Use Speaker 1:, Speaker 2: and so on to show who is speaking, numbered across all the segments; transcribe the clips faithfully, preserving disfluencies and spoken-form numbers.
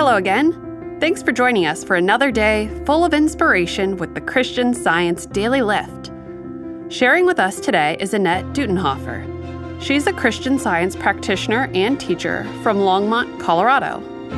Speaker 1: Hello again. Thanks for joining us for another day full of inspiration with the Christian Science Daily Lift. Sharing with us today is Annette Dutenhofer. She's a Christian Science practitioner and teacher from Longmont, Colorado.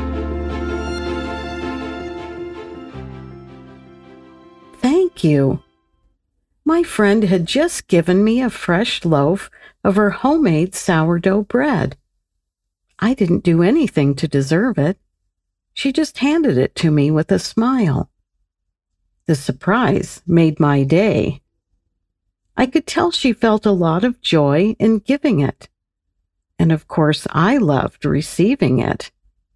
Speaker 2: Thank you. My friend had just given me a fresh loaf of her homemade sourdough bread. I didn't do anything to deserve it. She just handed it to me with a smile. The surprise made my day. I could tell she felt a lot of joy in giving it. And of course, I loved receiving it.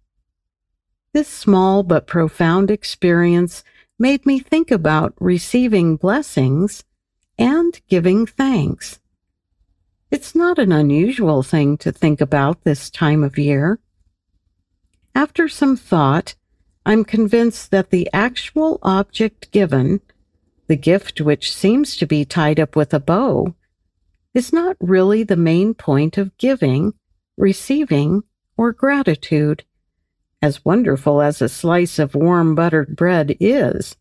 Speaker 2: This small but profound experience made me think about receiving blessings and giving thanks. It's not an unusual thing to think about this time of year. After some thought, I'm convinced that the actual object given, the gift which seems to be tied up with a bow, is not really the main point of giving, receiving, or gratitude, as wonderful as a slice of warm buttered bread is.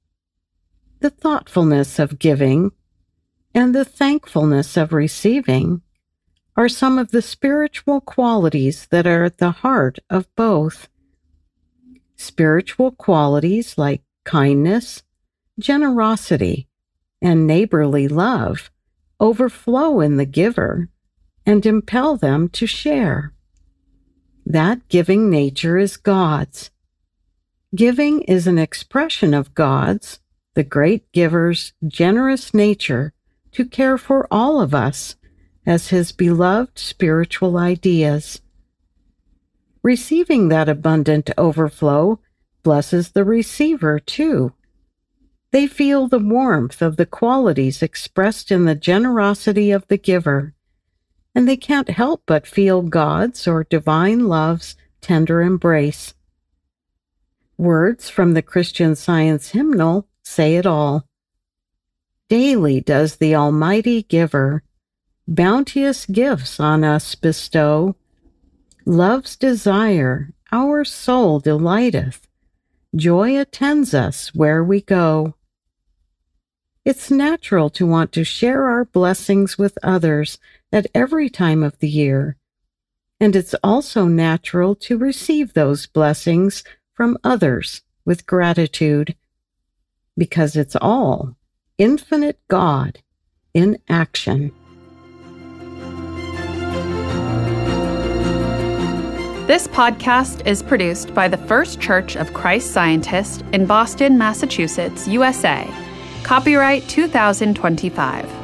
Speaker 2: The thoughtfulness of giving and the thankfulness of receiving are some of the spiritual qualities that are at the heart of both. Spiritual qualities like kindness, generosity, and neighborly love overflow in the giver and impel them to share. That giving nature is God's. Giving is an expression of God's, the great giver's, generous nature to care for all of us as his beloved spiritual ideas. Receiving that abundant overflow blesses the receiver, too. They feel the warmth of the qualities expressed in the generosity of the giver, and they can't help but feel God's or divine love's tender embrace. Words from the Christian Science hymnal say it all. Daily does the Almighty Giver bounteous gifts on us bestow. Love's desire our soul delighteth. Joy attends us where we go. It's natural to want to share our blessings with others at every time of the year, and it's also natural to receive those blessings from others with gratitude, because it's all infinite God in action.
Speaker 1: This podcast is produced by the First Church of Christ Scientist in Boston, Massachusetts, U S A. Copyright two thousand twenty-five.